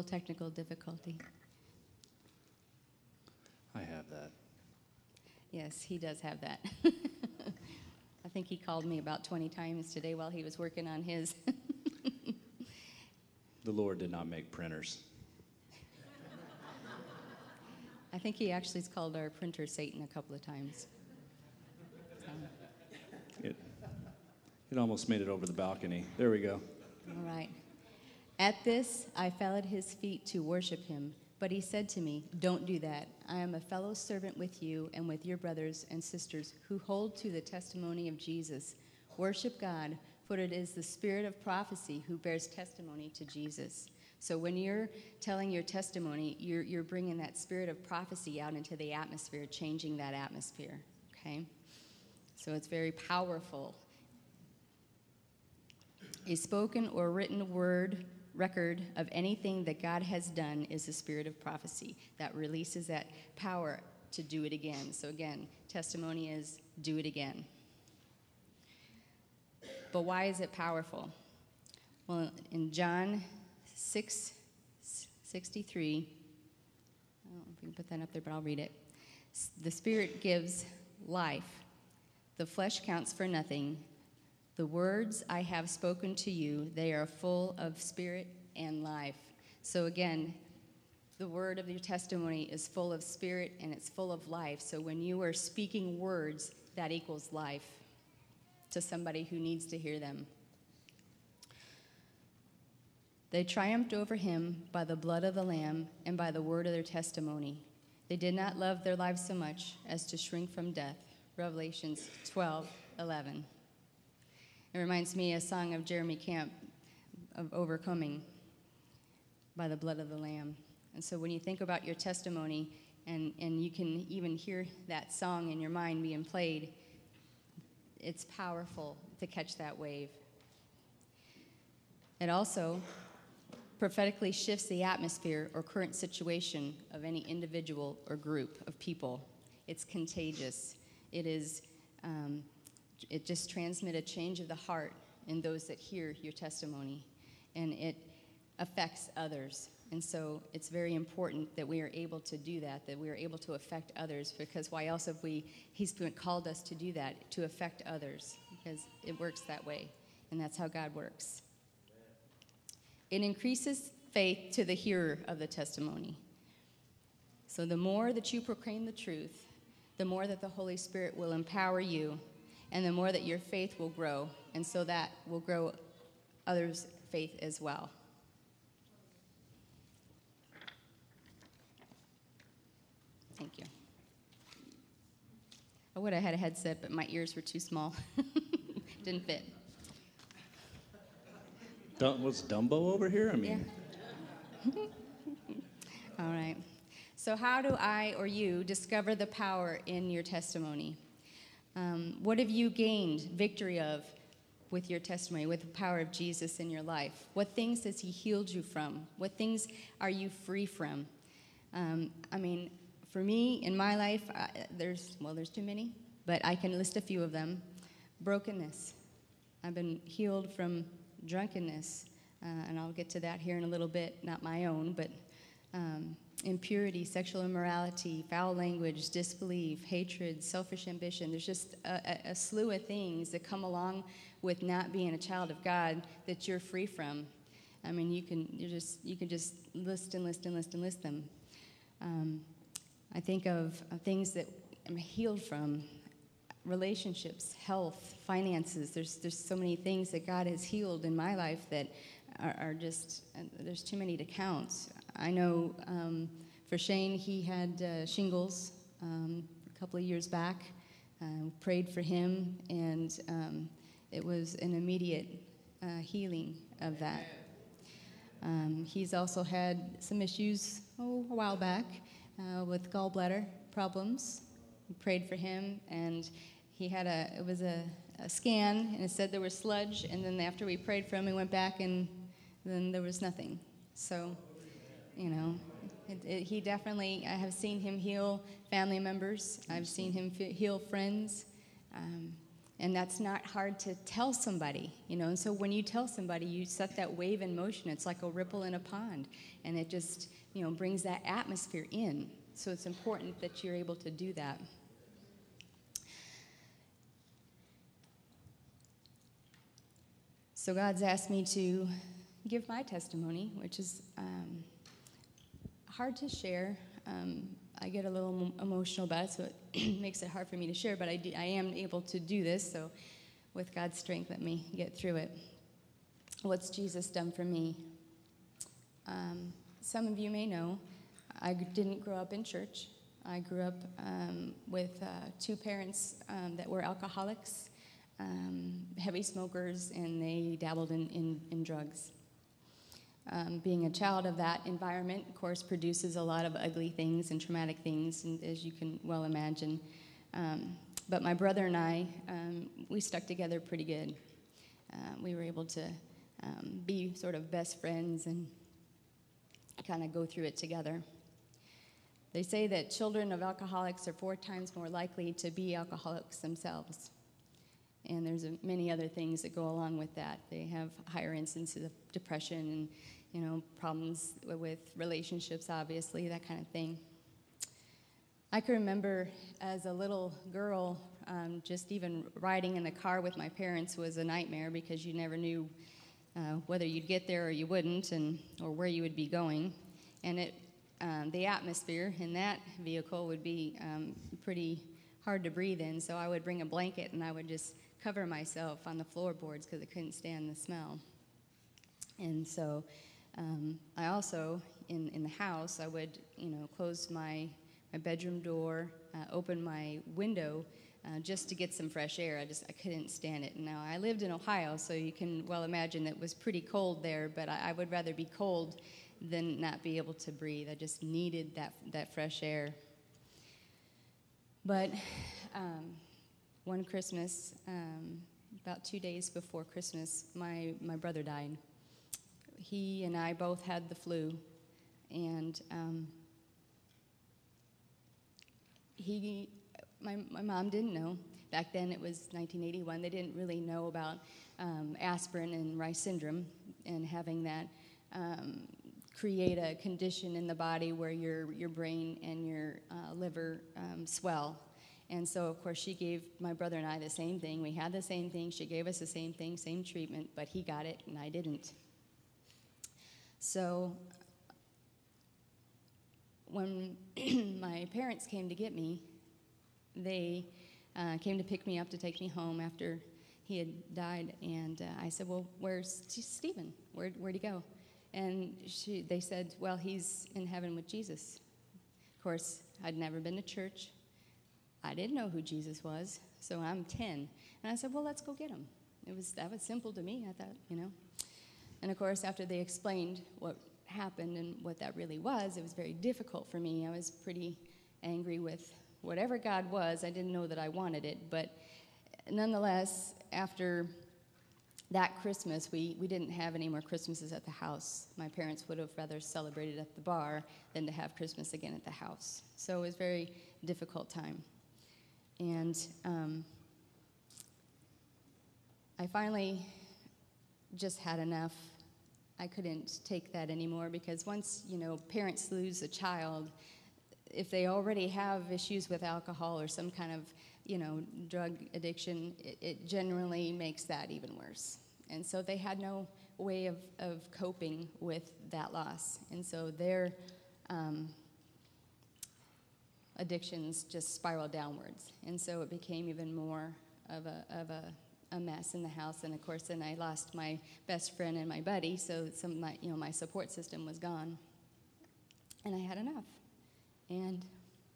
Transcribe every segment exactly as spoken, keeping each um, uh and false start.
technical difficulty. I have that. Yes, he does have that. I think he called me about twenty times today while he was working on his. The Lord did not make printers. I think he actually has called our printer Satan a couple of times. So. It, it almost made it over the balcony. There we go. All right. At this, I fell at his feet to worship him. But he said to me, "Don't do that. I am a fellow servant with you and with your brothers and sisters who hold to the testimony of Jesus. Worship God, for it is the spirit of prophecy who bears testimony to Jesus." So when you're telling your testimony, you're, you're bringing that spirit of prophecy out into the atmosphere, changing that atmosphere, okay? So it's very powerful. A spoken or written word record of anything that God has done is the spirit of prophecy that releases that power to do it again. So again, testimony is do it again. But why is it powerful? Well, in John six sixty-three, I don't know if we can put that up there, but I'll read it. The Spirit gives life. The flesh counts for nothing. The words I have spoken to you, they are full of spirit and life. So again, the word of your testimony is full of spirit and it's full of life. So when you are speaking words, that equals life to somebody who needs to hear them. They triumphed over him by the blood of the Lamb and by the word of their testimony. They did not love their lives so much as to shrink from death. Revelations twelve eleven. It reminds me of a song of Jeremy Camp of overcoming by the blood of the Lamb. And so when you think about your testimony, and, and you can even hear that song in your mind being played, it's powerful to catch that wave. It also prophetically shifts the atmosphere or current situation of any individual or group of people. It's contagious. It is... Um, It just transmits a change of the heart in those that hear your testimony, and it affects others. And so it's very important that we are able to do that, that we are able to affect others, because why else have we, he's called us to do that, to affect others, because it works that way, and that's how God works. It increases faith to the hearer of the testimony. So the more that you proclaim the truth, the more that the Holy Spirit will empower you, and the more that your faith will grow, and so that will grow others' faith as well. Thank you. I would have had a headset, but my ears were too small. Didn't fit. Dum- was Dumbo over here? I mean, yeah. All right. So how do I or you discover the power in your testimony? Um, what have you gained victory of with your testimony, with the power of Jesus in your life? What things has he healed you from? What things are you free from? Um, I mean, for me, in my life, uh, there's, well, there's too many, but I can list a few of them. Brokenness. I've been healed from drunkenness, uh, and I'll get to that here in a little bit, not my own, but um, impurity, sexual immorality, foul language, disbelief, hatred, selfish ambition. There's just a, a, a slew of things that come along with not being a child of God that you're free from. I mean, you can you just you can just list and list and list and list them. Um, I think of, of things that I'm healed from: relationships, health, finances. There's there's so many things that God has healed in my life that are, are just uh, there's too many to count. I know um, for Shane, he had uh, shingles um, a couple of years back. Uh, prayed for him, and um, it was an immediate uh, healing of that. Um, he's also had some issues oh, a while back uh, with gallbladder problems. We prayed for him, and he had a, it was a, a scan, and it said there was sludge, and then after we prayed for him, we went back, and then there was nothing. So, you know, it, it, he definitely, I have seen him heal family members. I've seen him f- heal friends. Um, And that's not hard to tell somebody, you know. And so when you tell somebody, you set that wave in motion. It's like a ripple in a pond, and it just, you know, brings that atmosphere in. So it's important that you're able to do that. So God's asked me to give my testimony, which is um, hard to share. Um, I get a little emotional about it, so it makes it hard for me to share, but I, do, I am able to do this, so with God's strength, let me get through it. What's Jesus done for me? Um, some of you may know, I didn't grow up in church. I grew up um, with uh, two parents um, that were alcoholics, um, heavy smokers, and they dabbled in, in, in drugs. Um, being a child of that environment, of course, produces a lot of ugly things and traumatic things, and, as you can well imagine. Um, but my brother and I, um, we stuck together pretty good. Uh, we were able to um, be sort of best friends and kind of go through it together. They say that children of alcoholics are four times more likely to be alcoholics themselves. And there's a, many other things that go along with that. They have higher instances of depression and, you know, problems with relationships, obviously, that kind of thing. I can remember as a little girl, um, just even riding in the car with my parents was a nightmare because you never knew uh, whether you'd get there or you wouldn't, and or where you would be going. And it, um, the atmosphere in that vehicle would be um, pretty hard to breathe in, so I would bring a blanket and I would just cover myself on the floorboards because I couldn't stand the smell. And so um, I also, in, in the house, I would, you know, close my, my bedroom door, uh, open my window uh, just to get some fresh air. I just, I couldn't stand it. Now, I lived in Ohio, so you can well imagine it was pretty cold there, but I, I would rather be cold than not be able to breathe. I just needed that, that fresh air. But um, one Christmas, um, about two days before Christmas, my, my brother died. He and I both had the flu, and um, he, my, my mom didn't know. Back then it was nineteen eighty-one. They didn't really know about um, aspirin and Rice syndrome and having that um, create a condition in the body where your, your brain and your uh, liver um, swell. And so, of course, she gave my brother and I the same thing. We had the same thing. She gave us the same thing, same treatment, but he got it and I didn't. So when my parents came to get me, they uh, came to pick me up to take me home after he had died. And uh, I said, well, where's Stephen? Where, where'd he go? And she, they said, well, he's in heaven with Jesus. Of course, I'd never been to church. I didn't know who Jesus was, so I'm ten. And I said, well, let's go get him. It was, that was simple to me, I thought, you know. And, of course, after they explained what happened and what that really was, it was very difficult for me. I was pretty angry with whatever God was. I didn't know that I wanted it. But nonetheless, after that Christmas, we, we didn't have any more Christmases at the house. My parents would have rather celebrated at the bar than to have Christmas again at the house. So it was a very difficult time. And um, I finally just had enough. I couldn't take that anymore because once, you know, parents lose a child, if they already have issues with alcohol or some kind of, you know, drug addiction, it, it generally makes that even worse. And so they had no way of, of coping with that loss. And so their um, addictions just spiraled downwards. And so it became even more of a, of a, a mess in the house. And of course, then I lost my best friend and my buddy, so some of my, you know, my support system was gone. And I had enough. And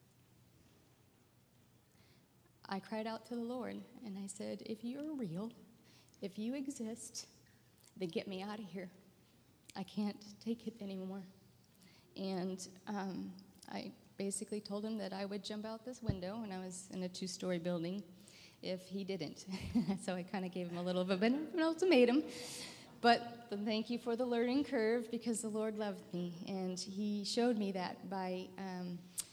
I cried out to the Lord, and I said, if you're real, if you exist, then get me out of here. I can't take it anymore. And um, I basically told him that I would jump out this window, and I was in a two-story building, if he didn't. So I kind of gave him a little bit of an ultimatum. But thank you for the learning curve, because the Lord loved me, and he showed me that by um,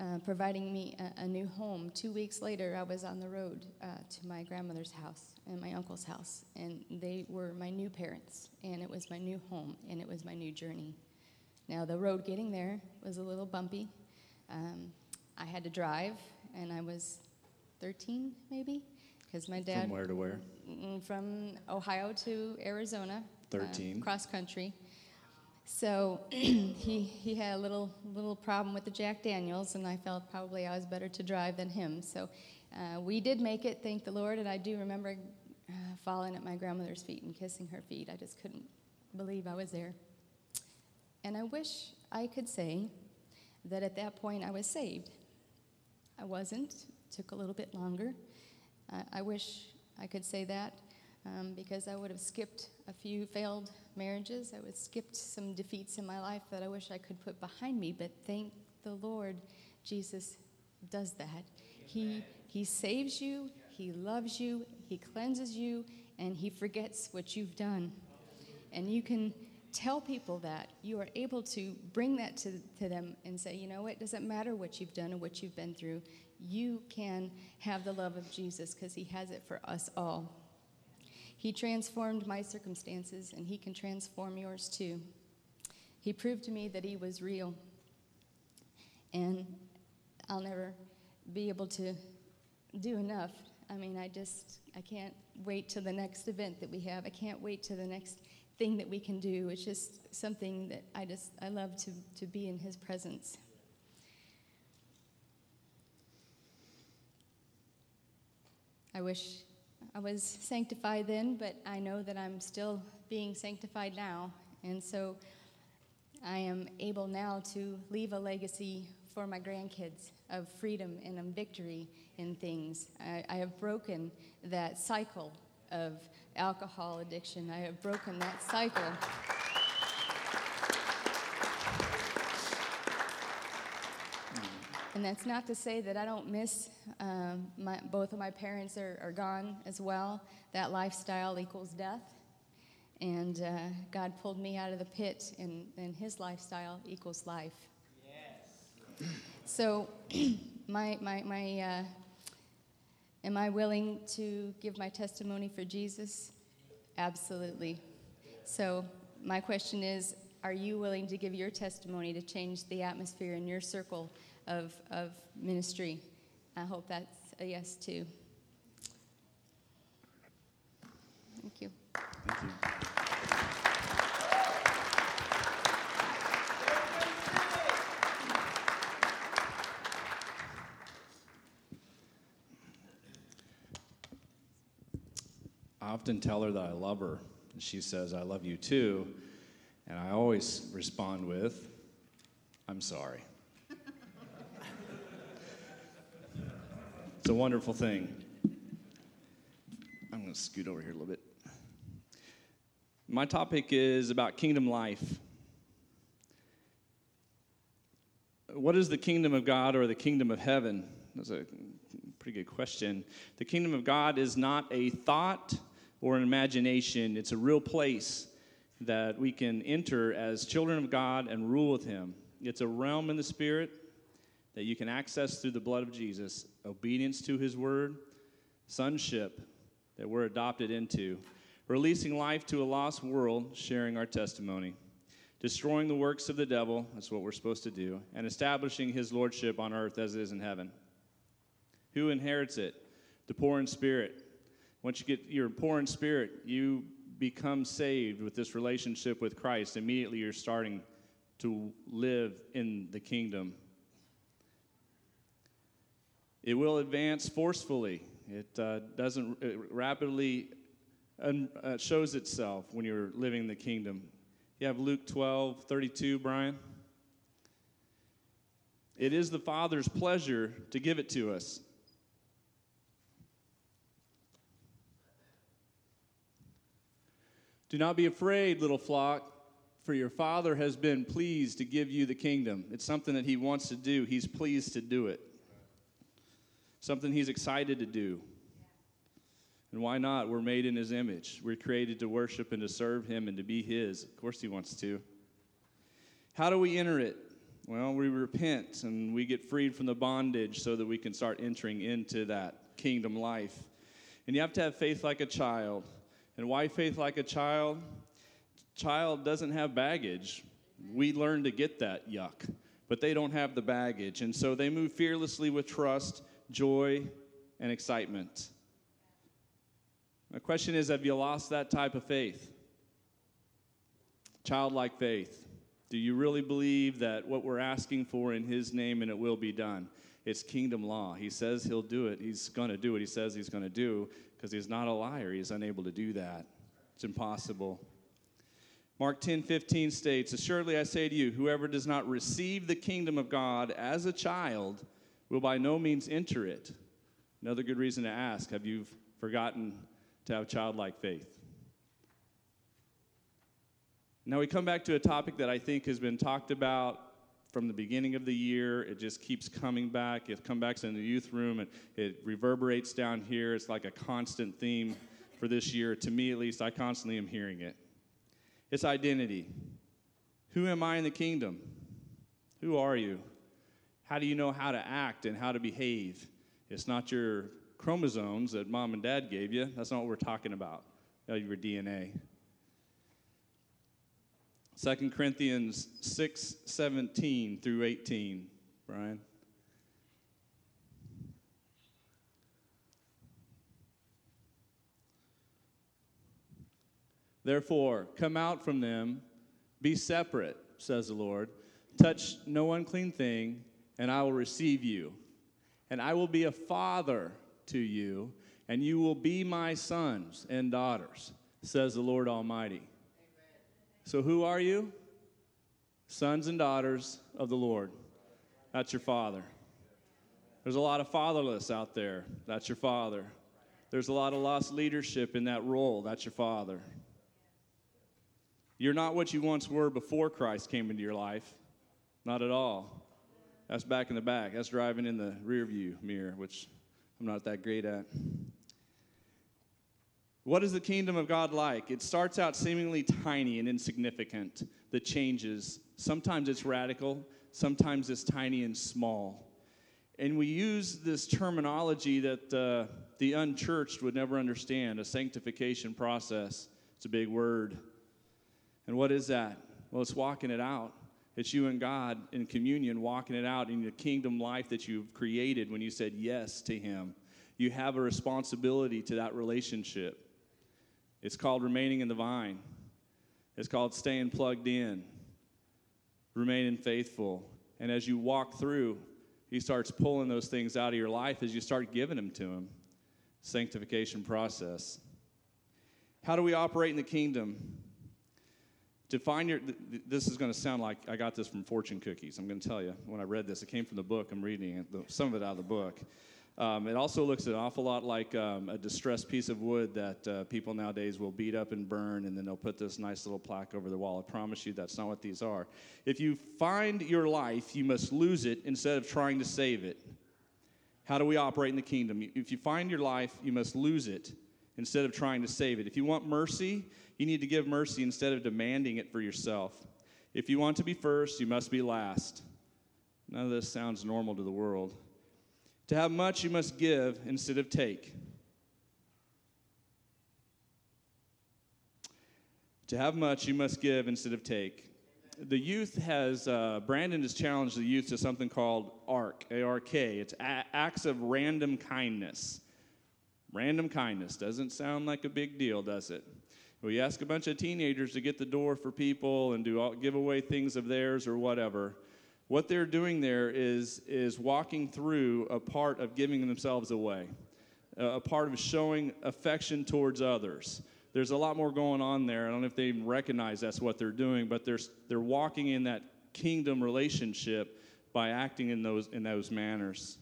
uh, providing me a, a new home. Two weeks later, I was on the road uh, to my grandmother's house and my uncle's house, and they were my new parents, and it was my new home, and it was my new journey. Now, the road getting there was a little bumpy. Um, I had to drive, and I was thirteen, maybe, because my dad... From where to where? From Ohio to Arizona. thirteen. Uh, cross country. So he he had a little little problem with the Jack Daniels, and I felt probably I was better to drive than him. So uh, we did make it, thank the Lord, and I do remember uh, falling at my grandmother's feet and kissing her feet. I just couldn't believe I was there. And I wish I could say that at that point I was saved. I wasn't. It took a little bit longer. Uh, I wish I could say that um, because I would have skipped a few failed marriages. I would have skipped some defeats in my life that I wish I could put behind me. But thank the Lord, Jesus does that. He He saves you, He loves you, He cleanses you, and He forgets what you've done. And you can tell people that. You are able to bring that to, to them and say, you know, it doesn't matter what you've done or what you've been through. You can have the love of Jesus because He has it for us all. He transformed my circumstances, and He can transform yours too. He proved to me that He was real. And I'll never be able to do enough. I mean, I just, I can't wait till the next event that we have. I can't wait till the next thing that we can do. It's just something that I just, I love to, to be in His presence. I wish I was sanctified then, but I know that I'm still being sanctified now. And so I am able now to leave a legacy for my grandkids of freedom and of victory in things. I, I have broken that cycle of alcohol addiction. I have broken that cycle. And that's not to say that I don't miss, um, my, both of my parents are, are gone as well. That lifestyle equals death. And uh, God pulled me out of the pit, and, and His lifestyle equals life. Yes. So, my, my, my, uh, am I willing to give my testimony for Jesus? Absolutely. So, my question is, are you willing to give your testimony to change the atmosphere in your circle of, of ministry? I hope that's a yes, too. Thank you. Thank you. I often tell her that I love her, and she says, I love you too. And I always respond with, I'm sorry. It's a wonderful thing. I'm going to scoot over here a little bit. My topic is about kingdom life. What is the kingdom of God or the kingdom of heaven? That's a pretty good question. The kingdom of God is not a thought or an imagination. It's a real place that we can enter as children of God and rule with Him. It's a realm in the Spirit that you can access through the blood of Jesus, obedience to His word, sonship that we're adopted into, releasing life to a lost world, sharing our testimony, destroying the works of the devil, that's what we're supposed to do, and establishing His lordship on earth as it is in heaven. Who inherits it? The poor in spirit. Once you get you're poor in spirit, you become saved with this relationship with Christ. Immediately you're starting to live in the kingdom. It will advance forcefully. It uh, doesn't it rapidly un, uh, shows itself when you're living the kingdom. You have Luke twelve thirty-two, Brian. It is the Father's pleasure to give it to us. Do not be afraid, little flock, for your Father has been pleased to give you the kingdom. It's something that He wants to do. He's pleased to do it. Something He's excited to do. And why not? We're made in His image. We're created to worship and to serve Him and to be His. Of course He wants to. How do we enter it? Well, we repent and we get freed from the bondage so that we can start entering into that kingdom life. And you have to have faith like a child. And why faith like a child? Child doesn't have baggage. We learn to get that yuck, but they don't have the baggage. And so they move fearlessly with trust, joy, and excitement. The question is, have you lost that type of faith? Childlike faith. Do you really believe that what we're asking for in his name and it will be done? It's kingdom law. He says he'll do it. He's going to do what he says he's going to do because he's not a liar. He's unable to do that. It's impossible. Mark ten fifteen states, "Assuredly I say to you, whoever does not receive the kingdom of God as a child will by no means enter it." Another good reason to ask, have you forgotten to have childlike faith? Now we come back to a topic that I think has been talked about from the beginning of the year. It just keeps coming back. It comes back in the youth room, and it reverberates down here. It's like a constant theme for this year. To me, at least, I constantly am hearing it. It's identity. Who am I in the kingdom? Who are you? How do you know how to act and how to behave? It's not your chromosomes that mom and dad gave you. That's not what we're talking about. Your D N A. Second Corinthians six seventeen through eighteen. Brian. "Therefore, come out from them, be separate, says the Lord. Touch no unclean thing, and I will receive you. And I will be a father to you, and you will be my sons and daughters, says the Lord Almighty." Amen. So who are you? Sons and daughters of the Lord. That's your father. There's a lot of fatherless out there. That's your father. There's a lot of lost leadership in that role. That's your father. You're not what you once were before Christ came into your life. Not at all. That's back in the back. That's driving in the rear view mirror, which I'm not that great at. What is the kingdom of God like? It starts out seemingly tiny and insignificant. The changes. Sometimes it's radical. Sometimes it's tiny and small. And we use this terminology that uh, the unchurched would never understand, a sanctification process. It's a big word. And what is that? Well, it's walking it out. It's you and God in communion, walking it out in the kingdom life that you've created when you said yes to him. You have a responsibility to that relationship. It's called remaining in the vine. It's called staying plugged in, remaining faithful. And as you walk through, he starts pulling those things out of your life as you start giving them to him. Sanctification process. How do we operate in the kingdom? To find your, this is going to sound like I got this from fortune cookies. I'm going to tell you, when I read this, it came from the book. I'm reading it, some of it out of the book. Um, it also looks an awful lot like um, a distressed piece of wood that uh, people nowadays will beat up and burn, and then they'll put this nice little plaque over the wall. I promise you that's not what these are. If you find your life, you must lose it instead of trying to save it. How do we operate in the kingdom? If you find your life, you must lose it instead of trying to save it. If you want mercy, you need to give mercy instead of demanding it for yourself. If you want to be first, you must be last. None of this sounds normal to the world. To have much, you must give instead of take. To have much, you must give instead of take. The youth has, uh, Brandon has challenged the youth to something called ARK, A R K. It's a- acts of random kindness. Random kindness. Doesn't sound like a big deal, does it? We ask a bunch of teenagers to get the door for people and do all, give away things of theirs or whatever. What they're doing there is, is walking through a part of giving themselves away, a part of showing affection towards others. There's a lot more going on there. I don't know if they even recognize that's what they're doing, but they're, they're walking in that kingdom relationship by acting in those, in those manners.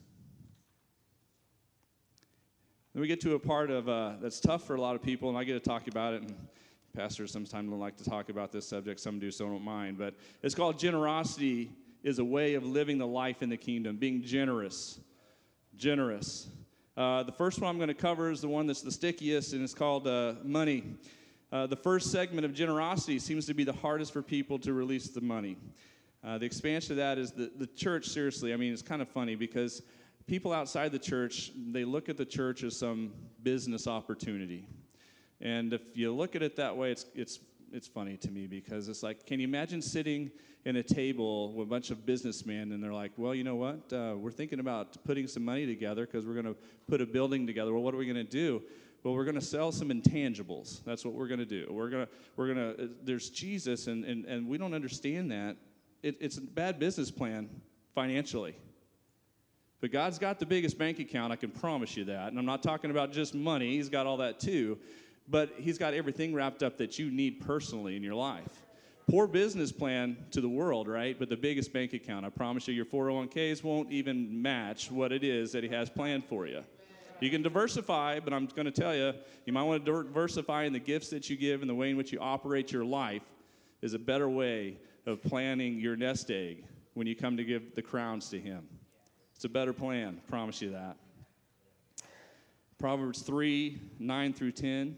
Then we get to a part of uh, that's tough for a lot of people, and I get to talk about it, and pastors sometimes don't like to talk about this subject. Some do, so I don't mind. But it's called generosity is a way of living the life in the kingdom, being generous. Generous. Uh, the first one I'm going to cover is the one that's the stickiest, and it's called uh, money. Uh, the first segment of generosity seems to be the hardest for people to release the money. Uh, the expansion of that is the, the church, seriously, I mean, it's kind of funny because people outside the church, they look at the church as some business opportunity. And if you look at it that way, it's it's it's funny to me because it's like, can you imagine sitting in a table with a bunch of businessmen and they're like, well, you know what, uh, we're thinking about putting some money together because we're going to put a building together. Well, what are we going to do? Well, we're going to sell some intangibles. That's what we're going to do. We're going to, we're going to, uh, there's Jesus, and, and, and we don't understand that. It, it's a bad business plan financially. But God's got the biggest bank account, I can promise you that. And I'm not talking about just money. He's got all that too. But he's got everything wrapped up that you need personally in your life. Poor business plan to the world, right? But the biggest bank account. I promise you your four oh one k's won't even match what it is that he has planned for you. You can diversify, but I'm going to tell you, you might want to diversify in the gifts that you give and the way in which you operate your life is a better way of planning your nest egg when you come to give the crowns to him. It's a better plan, I promise you that. Proverbs three, nine through ten.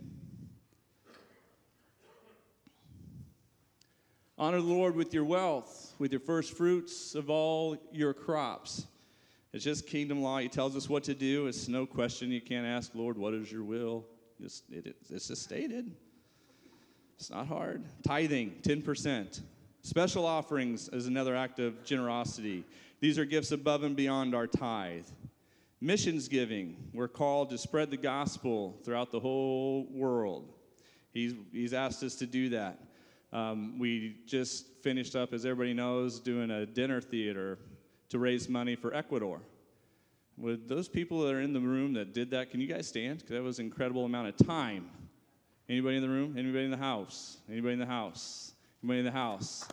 Honor the Lord with your wealth, with your first fruits of all your crops. It's just kingdom law. He tells us what to do. It's no question. You can't ask, Lord, what is your will? It's, it, it's just stated. It's not hard. Tithing, ten percent. Special offerings is another act of generosity. These are gifts above and beyond our tithe. Missions giving. We're called to spread the gospel throughout the whole world. He's, he's asked us to do that. Um, we just finished up, as everybody knows, doing a dinner theater to raise money for Ecuador. With those people that are in the room that did that, can you guys stand? Because that was an incredible amount of time. Anybody in the room? Anybody in the house? Anybody in the house? Anybody in the house?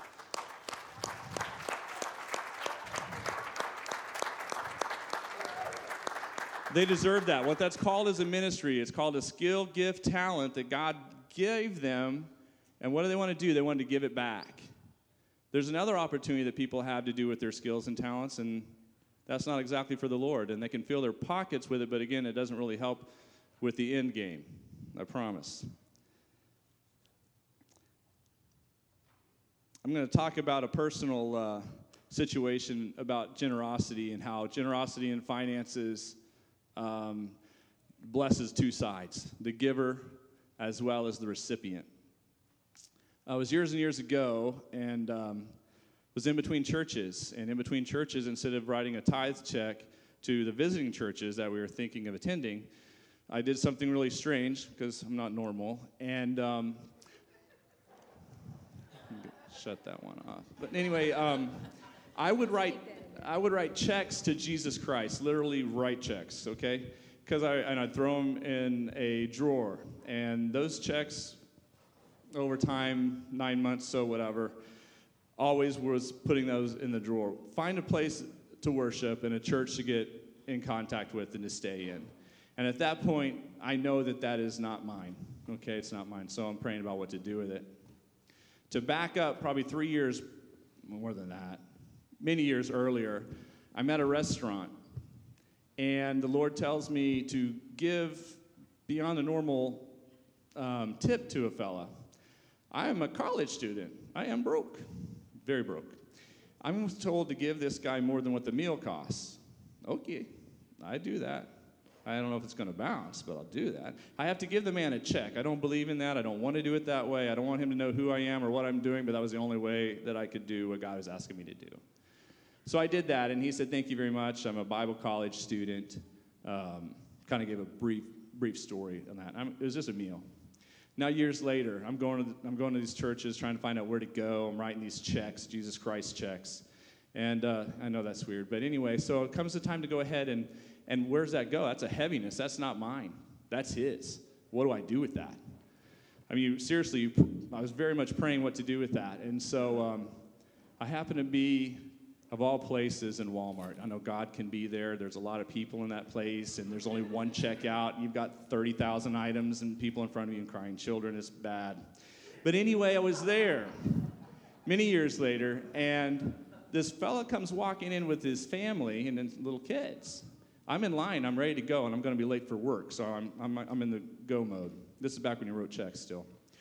They deserve that. What that's called is a ministry. It's called a skill, gift, talent that God gave them. And what do they want to do? They want to give it back. There's another opportunity that people have to do with their skills and talents, and that's not exactly for the Lord. And they can fill their pockets with it, but again, it doesn't really help with the end game. I promise. I'm going to talk about a personal uh, situation about generosity and how generosity in finances um, blesses two sides, the giver as well as the recipient. Uh, it was years and years ago, and um, was in between churches. And in between churches, instead of writing a tithe check to the visiting churches that we were thinking of attending, I did something really strange because I'm not normal. And um, shut that one off. But anyway, um, I would write I would write checks to Jesus Christ, literally write checks, okay? Because I and I'd throw them in a drawer, and those checks, over time, nine months, so whatever, always was putting those in the drawer. Find a place to worship and a church to get in contact with and to stay in. And at that point, I know that that is not mine. Okay, it's not mine. So I'm praying about what to do with it. To back up probably three years, more than that, many years earlier, I'm at a restaurant. And the Lord tells me to give beyond the normal um, tip to a fella. I am a college student. I am broke, very broke. I'm told to give this guy more than what the meal costs. Okay, I do that. I don't know if it's going to bounce, but I'll do that. I have to give the man a check. I don't believe in that. I don't want to do it that way. I don't want him to know who I am or what I'm doing, but that was the only way that I could do what God was asking me to do. So I did that, and he said, thank you very much. I'm a Bible college student. Um, kind of gave a brief brief story on that. I'm, it was just a meal. Now, years later, I'm going, to the, I'm going to these churches trying to find out where to go. I'm writing these checks, Jesus Christ checks. And uh, I know that's weird. But anyway, so it comes the time to go ahead, and, and where's that go? That's a heaviness. That's not mine. That's his. What do I do with that? I mean, you, seriously, you, I was very much praying what to do with that. And so um, I happen to be, of all places, in Walmart. I know God can be there. There's a lot of people in that place, and there's only one checkout. You've got thirty thousand items and people in front of you and crying children. It's bad. But anyway, I was there many years later, and this fella comes walking in with his family and his little kids. I'm in line. I'm ready to go, and I'm going to be late for work, so I'm, I'm, I'm in the go mode. This is back when you wrote checks still.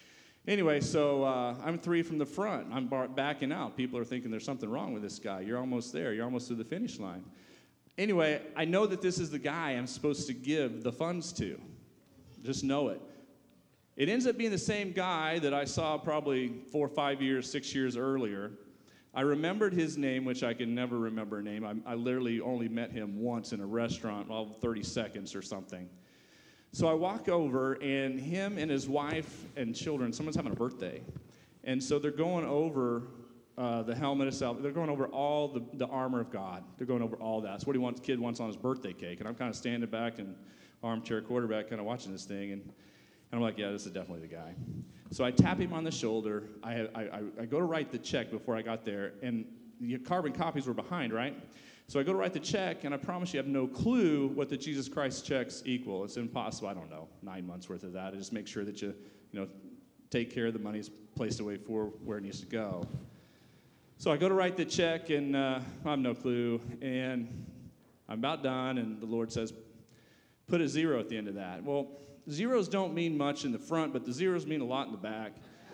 Anyway, so uh, I'm three from the front. I'm bar- backing out. People are thinking there's something wrong with this guy. You're almost there. You're almost to the finish line. Anyway, I know that this is the guy I'm supposed to give the funds to. Just know it. It ends up being the same guy that I saw probably four, five years, six years earlier. I remembered his name, which I can never remember a name. I, I literally only met him once in a restaurant, well, thirty seconds or something. So I walk over, and him and his wife and children, someone's having a birthday. And so they're going over uh, the helmet itself. They're going over all the, the armor of God. They're going over all that. That's what he wants, kid wants on his birthday cake. And I'm kind of standing back and armchair quarterback kind of watching this thing. And, and I'm like, yeah, this is definitely the guy. So I tap him on the shoulder. I, I, I, I go to write the check before I got there. And the carbon copies were behind, right? So I go to write the check, and I promise you I have no clue what the Jesus Christ checks equal. It's impossible. I don't know, nine months worth of that. I just make sure that you, you know, take care of the money's placed away for where it needs to go. So I go to write the check, and uh, I have no clue. And I'm about done, and the Lord says, put a zero at the end of that. Well, zeros don't mean much in the front, but the zeros mean a lot in the back.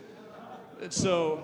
So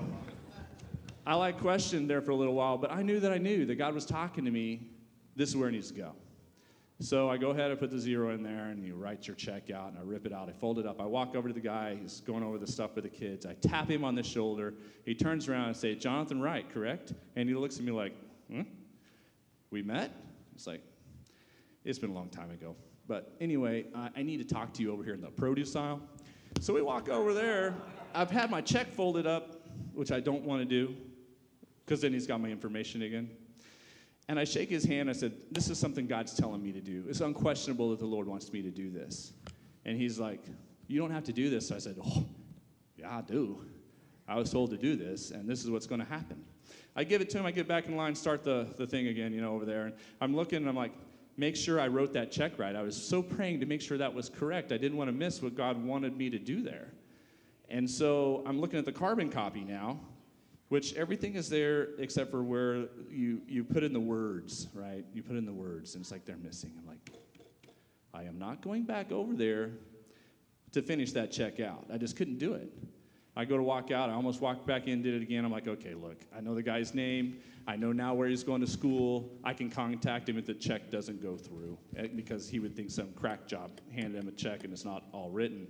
I like questioned there for a little while, but I knew that I knew that God was talking to me, this is where it needs to go. So I go ahead and put the zero in there, and you write your check out, and I rip it out. I fold it up. I walk over to the guy who's going over the stuff with the kids. I tap him on the shoulder. He turns around and says, Jonathan Wright, correct? And he looks at me like, hmm? We met? It's like, it's been a long time ago. But anyway, I, I need to talk to you over here in the produce aisle. So we walk over there. I've had my check folded up, which I don't want to do, because then he's got my information again. And I shake his hand. I said, this is something God's telling me to do. It's unquestionable that the Lord wants me to do this. And he's like, you don't have to do this. So I said, oh, yeah, I do. I was told to do this, and this is what's going to happen. I give it to him. I get back in line, start the, the thing again, you know, over there. And I'm looking, and I'm like, make sure I wrote that check right. I was so praying to make sure that was correct. I didn't want to miss what God wanted me to do there. And so I'm looking at the carbon copy now, which everything is there except for where you, you put in the words, right? You put in the words, and it's like they're missing. I'm like, I am not going back over there to finish that check out. I just couldn't do it. I go to walk out. I almost walked back in, did it again. I'm like, okay, look, I know the guy's name. I know now where he's going to school. I can contact him if the check doesn't go through, because he would think some crack job handed him a check and it's not all written.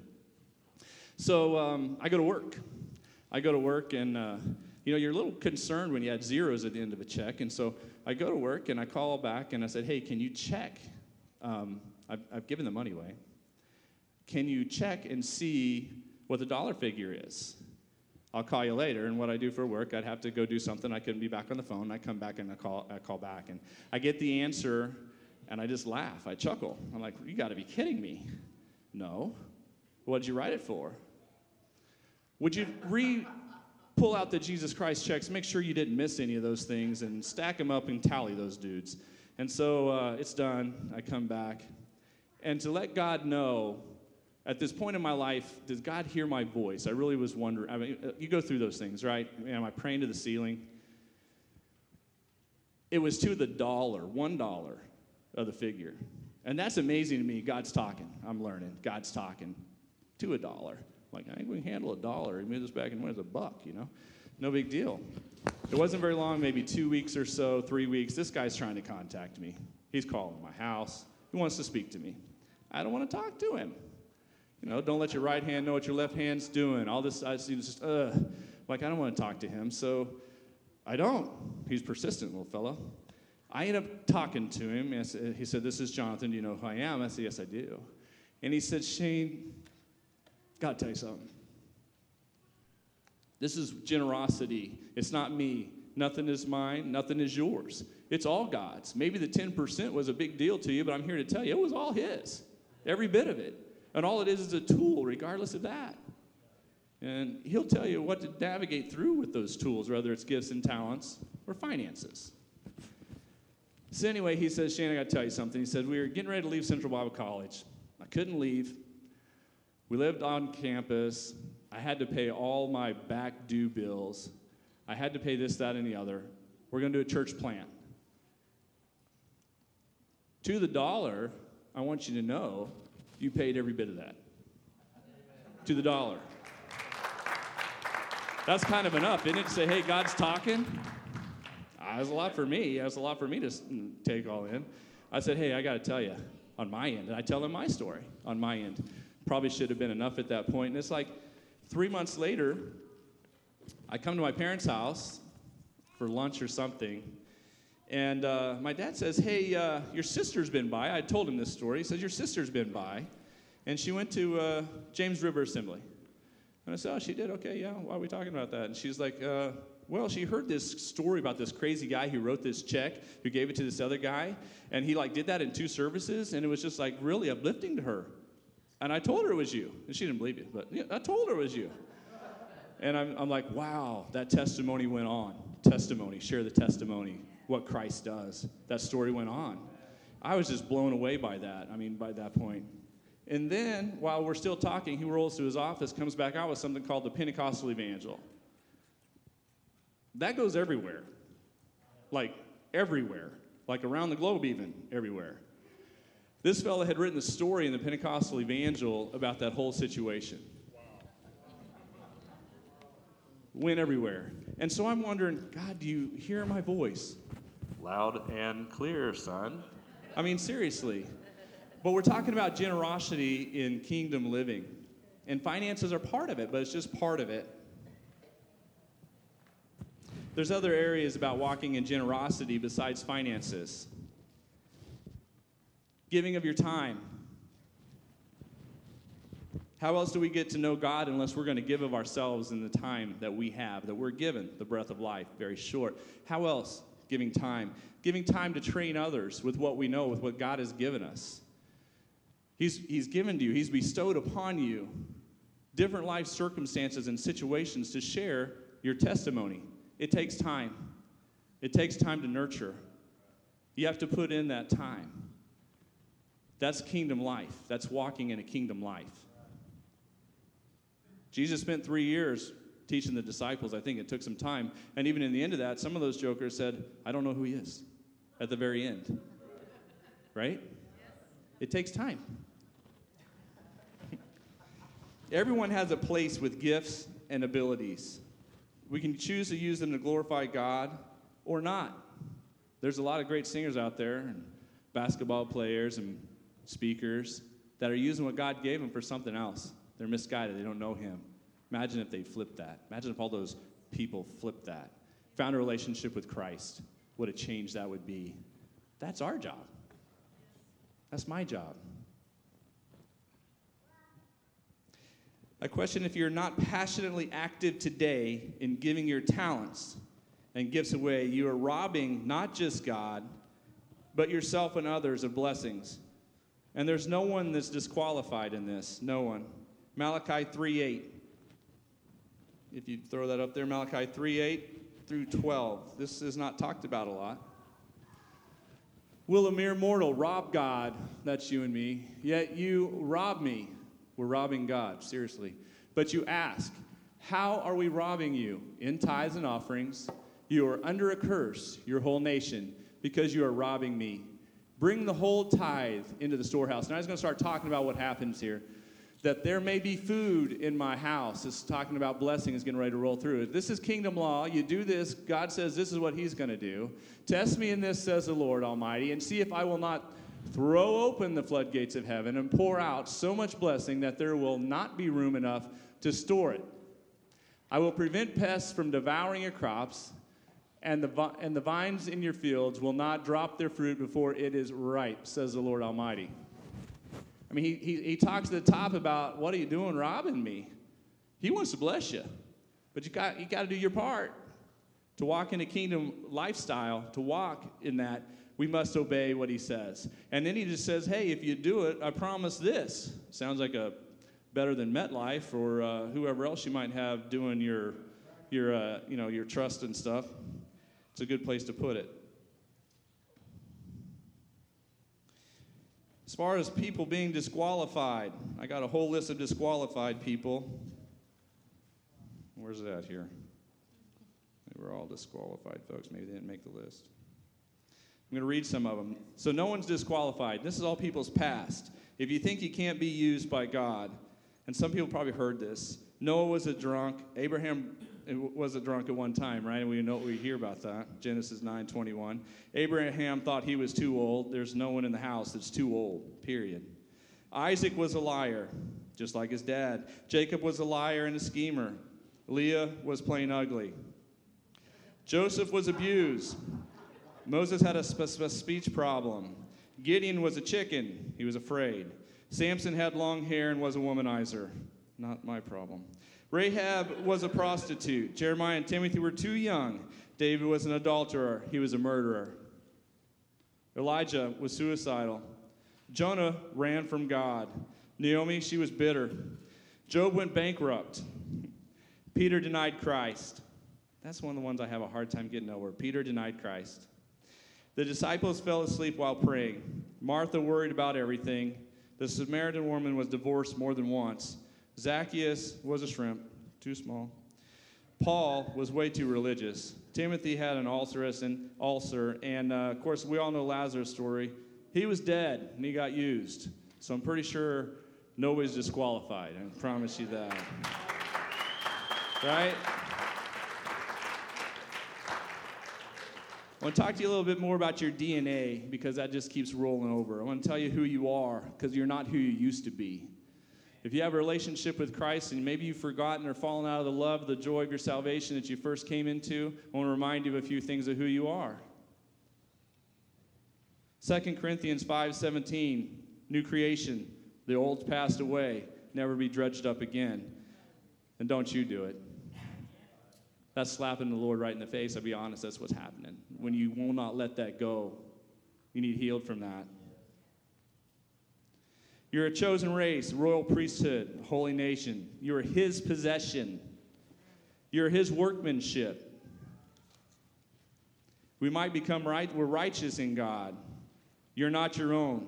So um, I go to work. I go to work, and uh, you know, you're a little concerned when you had zeros at the end of a check. And so I go to work, and I call back, and I said, hey, can you check? Um, I've, I've given the money away. Can you check and see what the dollar figure is? I'll call you later. And what I do for work, I'd have to go do something. I couldn't be back on the phone. I come back, and I call, I call back. And I get the answer, and I just laugh. I chuckle. I'm like, you got to be kidding me. No. What'd you write it for? Would you re... pull out the Jesus Christ checks, make sure you didn't miss any of those things, and stack them up and tally those dudes. And so uh, it's done. I come back. And to let God know, at this point in my life, does God hear my voice? I really was wondering. I mean, you go through those things, right? Am I praying to the ceiling? It was to the dollar, one dollar of the figure. And that's amazing to me. God's talking. I'm learning. God's talking to a dollar. Like, I think we can handle a dollar. He moved this back and went as a buck, you know? No big deal. It wasn't very long, maybe two weeks or so, three weeks. This guy's trying to contact me. He's calling my house. He wants to speak to me. I don't want to talk to him. You know, don't let your right hand know what your left hand's doing. All this, I see, just, uh, like, I don't want to talk to him, so I don't. He's persistent, little fellow. I end up talking to him. He said, this is Jonathan. Do you know who I am? I said, yes, I do. And he said, Shane, gotta tell you something. This is generosity. It's not me. Nothing is mine. Nothing is yours. It's all God's. Maybe the ten percent was a big deal to you, but I'm here to tell you it was all his. Every bit of it. And all it is is a tool, regardless of that. And he'll tell you what to navigate through with those tools, whether it's gifts and talents or finances. So anyway, he says, Shane, I got to tell you something. He said, we were getting ready to leave Central Bible College. I couldn't leave. We lived on campus. I had to pay all my back due bills. I had to pay this, that, and the other. We're going to do a church plant. To the dollar, I want you to know, you paid every bit of that. To the dollar. That's kind of enough, isn't it? To say, hey, God's talking. That's a lot for me. That's a lot for me to take all in. I said, hey, I got to tell you, on my end. And I tell them my story on my end. Probably should have been enough at that point. And it's like three months later, I come to my parents' house for lunch or something. And uh, my dad says, hey, uh, your sister's been by. I told him this story. He says, your sister's been by. And she went to uh, James River Assembly. And I said, oh, she did? Okay, yeah, why are we talking about that? And she's like, uh, well, she heard this story about this crazy guy who wrote this check, who gave it to this other guy. And he, like, did that in two services. And it was just, like, really uplifting to her. And I told her it was you. And she didn't believe it. But yeah, I told her it was you. And I'm, I'm like, wow, that testimony went on. Testimony, share the testimony. What Christ does. That story went on. I was just blown away by that. I mean, by that point. And then, while we're still talking, he rolls to his office, comes back out with something called the Pentecostal Evangel. That goes everywhere. Like, everywhere. Like, around the globe even, everywhere. This fella had written a story in the Pentecostal Evangel about that whole situation. Went everywhere. And so I'm wondering, God, do you hear my voice? Loud and clear, son. I mean, seriously. But we're talking about generosity in kingdom living. And finances are part of it, but it's just part of it. There's other areas about walking in generosity besides finances. Giving of your time. How else do we get to know God unless we're going to give of ourselves in the time that we have, that we're given, the breath of life, very short. How else? Giving time. Giving time to train others with what we know, with what God has given us. He's, he's given to you, he's bestowed upon you different life circumstances and situations to share your testimony. It takes time. It takes time to nurture. You have to put in that time. That's kingdom life. That's walking in a kingdom life. Jesus spent three years teaching the disciples. I think it took some time. And even in the end of that, some of those jokers said, I don't know who he is, at the very end. Right? It takes time. Everyone has a place with gifts and abilities. We can choose to use them to glorify God or not. There's a lot of great singers out there, and basketball players and speakers that are using what God gave them for something else. They're misguided. They don't know him. Imagine if they flipped that. Imagine if all those people flipped that. Found a relationship with Christ. What a change that would be. That's our job. That's my job. I question if you're not passionately active today in giving your talents and gifts away, you are robbing not just God, but yourself and others of blessings. And there's no one that's disqualified in this. No one. Malachi three eight. If you throw that up there, Malachi three eight through twelve. This is not talked about a lot. Will a mere mortal rob God? That's you and me. Yet you rob me. We're robbing God, seriously. But you ask, how are we robbing you? In tithes and offerings. You are under a curse, your whole nation, because you are robbing me. Bring the whole tithe into the storehouse. Now, I was going to start talking about what happens here. That there may be food in my house. This is talking about blessing is getting ready to roll through. This is kingdom law. You do this. God says this is what he's going to do. Test me in this, says the Lord Almighty, and see if I will not throw open the floodgates of heaven and pour out so much blessing that there will not be room enough to store it. I will prevent pests from devouring your crops, and the, vi- and the vines in your fields will not drop their fruit before it is ripe, says the Lord Almighty. I mean, he, he, he talks to the top about, what are you doing robbing me? He wants to bless you. But you got you got to do your part. To walk in a kingdom lifestyle, to walk in that, we must obey what he says. And then he just says, hey, if you do it, I promise this. Sounds like a better than MetLife or uh, whoever else you might have doing your, your, uh, you know, your trust and stuff. It's a good place to put it. As far as people being disqualified, I got a whole list of disqualified people. Where's it at here? They were all disqualified folks. Maybe they didn't make the list. I'm going to read some of them. So no one's disqualified. This is all people's past. If you think you can't be used by God, and some people probably heard this. Noah was a drunk. Abraham it wasn't drunk at one time, right? And we know we hear about that. Genesis nine twenty-one. Abraham thought he was too old. There's no one in the house that's too old, period. Isaac was a liar, just like his dad. Jacob was a liar and a schemer. Leah was plain ugly. Joseph was abused. Moses had a sp- sp- speech problem. Gideon was a chicken. He was afraid. Samson had long hair and was a womanizer. Not my problem. Rahab was a prostitute. Jeremiah and Timothy were too young. David was an adulterer. He was a murderer. Elijah was suicidal. Jonah ran from God. Naomi, she was bitter. Job went bankrupt. Peter denied Christ. That's one of the ones I have a hard time getting over. Peter denied Christ. The disciples fell asleep while praying. Martha worried about everything. The Samaritan woman was divorced more than once. Zacchaeus was a shrimp, too small. Paul was way too religious. Timothy had an ulcerous and ulcer, and uh, of course we all know Lazarus' story. He was dead and he got used. So I'm pretty sure nobody's disqualified. I promise you that. Right? I want to talk to you a little bit more about your D N A because that just keeps rolling over. I want to tell you who you are because you're not who you used to be. If you have a relationship with Christ and maybe you've forgotten or fallen out of the love, the joy of your salvation that you first came into, I want to remind you of a few things of who you are. Second Corinthians five seventeen, new creation. The old passed away, never be dredged up again. And don't you do it. That's slapping the Lord right in the face. I'll be honest, that's what's happening. When you will not let that go, you need healed from that. You're a chosen race, royal priesthood, holy nation. You're his possession. You're his workmanship. We might become right, we're righteous in God. You're not your own.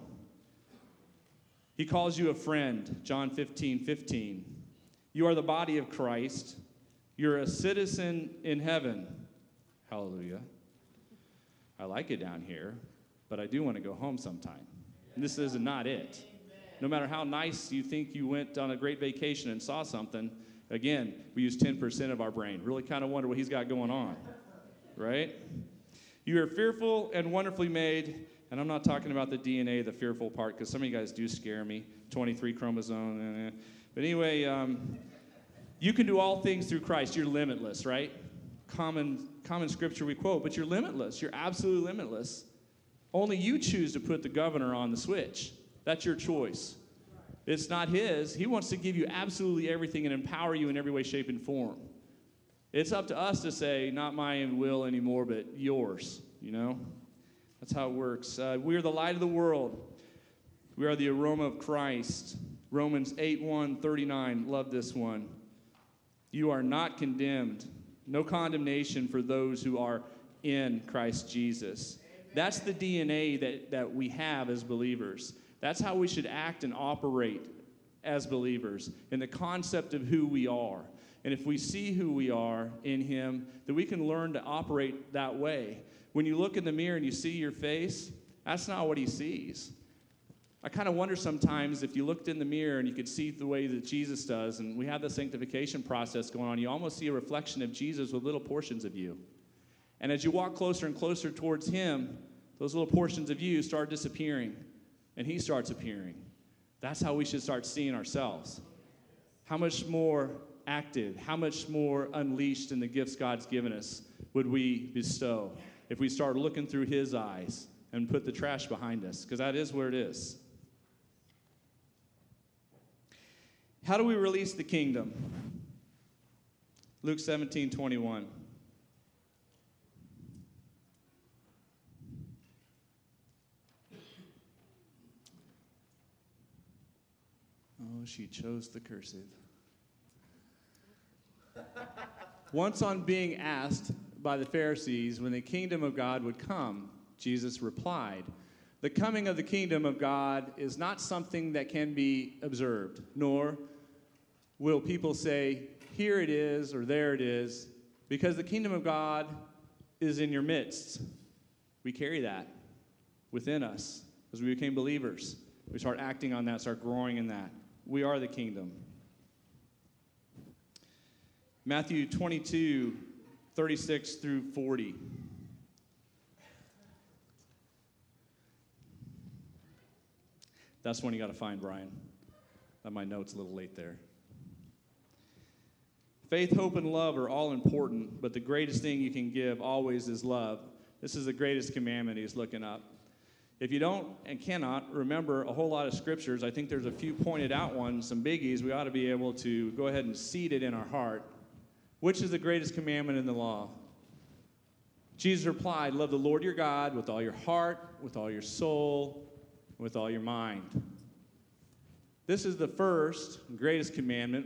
He calls you a friend, John fifteen fifteen. You are the body of Christ. You're a citizen in heaven. Hallelujah. I like it down here, but I do want to go home sometime. And this is not it. No matter how nice you think you went on a great vacation and saw something, again, we use ten percent of our brain. Really kind of wonder what he's got going on, right? You are fearful and wonderfully made, and I'm not talking about the D N A, the fearful part, because some of you guys do scare me. twenty-three chromosome. Eh, eh. But anyway, um, you can do all things through Christ. You're limitless, right? Common, common scripture we quote, but you're limitless. You're absolutely limitless. Only you choose to put the governor on the switch. That's your choice. It's not his. He wants to give you absolutely everything and empower you in every way, shape, and form. It's up to us to say, not my will anymore, but yours, you know? That's how it works. Uh, we are the light of the world. We are the aroma of Christ. Romans eight one thirty-nine, love this one. You are not condemned. No condemnation for those who are in Christ Jesus. That's the D N A that, that we have as believers. That's how we should act and operate as believers, in the concept of who we are. And if we see who we are in him, then we can learn to operate that way. When you look in the mirror and you see your face, that's not what he sees. I kind of wonder sometimes if you looked in the mirror and you could see the way that Jesus does, and we have the sanctification process going on, you almost see a reflection of Jesus with little portions of you. And as you walk closer and closer towards him, those little portions of you start disappearing, and he starts appearing. That's how we should start seeing ourselves. How much more active, how much more unleashed in the gifts God's given us would we bestow if we start looking through his eyes and put the trash behind us, because that is where it is. How do we release the kingdom? Luke seventeen twenty-one. Oh, she chose the cursive. Once on being asked by the Pharisees when the kingdom of God would come, Jesus replied, "The coming of the kingdom of God is not something that can be observed, nor will people say, 'Here it is,' or 'There it is,' because the kingdom of God is in your midst." We carry that within us as we became believers. We start acting on that, start growing in that. We are the kingdom. Matthew twenty-two, thirty-six through forty. That's one you got to find, Brian. That my note's a little late there. Faith, hope, and love are all important, but the greatest thing you can give always is love. This is the greatest commandment he's looking up. If you don't and cannot remember a whole lot of scriptures, I think there's a few pointed out ones, some biggies, we ought to be able to go ahead and seed it in our heart. Which is the greatest commandment in the law? Jesus replied, love the Lord your God with all your heart, with all your soul, with all your mind. This is the first greatest commandment.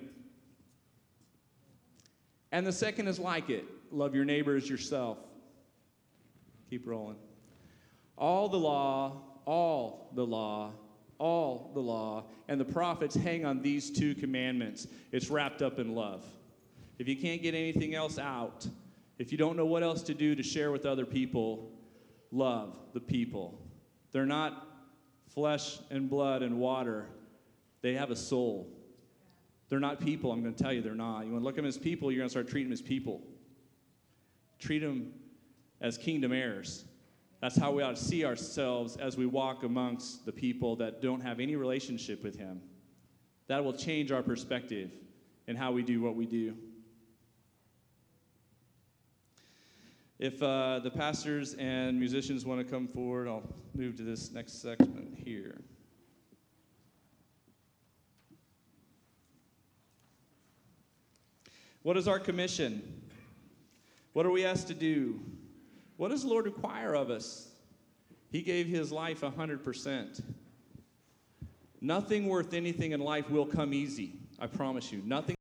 And the second is like it. Love your neighbor as yourself. Keep rolling. All the law, all the law, all the law, and the prophets hang on these two commandments. It's wrapped up in love. If you can't get anything else out, if you don't know what else to do to share with other people, love the people. They're not flesh and blood and water. They have a soul. They're not people. I'm going to tell you they're not. You want to look at them as people, you're going to start treating them as people. Treat them as kingdom heirs. That's how we ought to see ourselves as we walk amongst the people that don't have any relationship with him. That will change our perspective in how we do what we do. If uh, the pastors and musicians want to come forward, I'll move to this next segment here. What is our commission? What are we asked to do? What does the Lord require of us? He gave his life one hundred percent. Nothing worth anything in life will come easy. I promise you. Nothing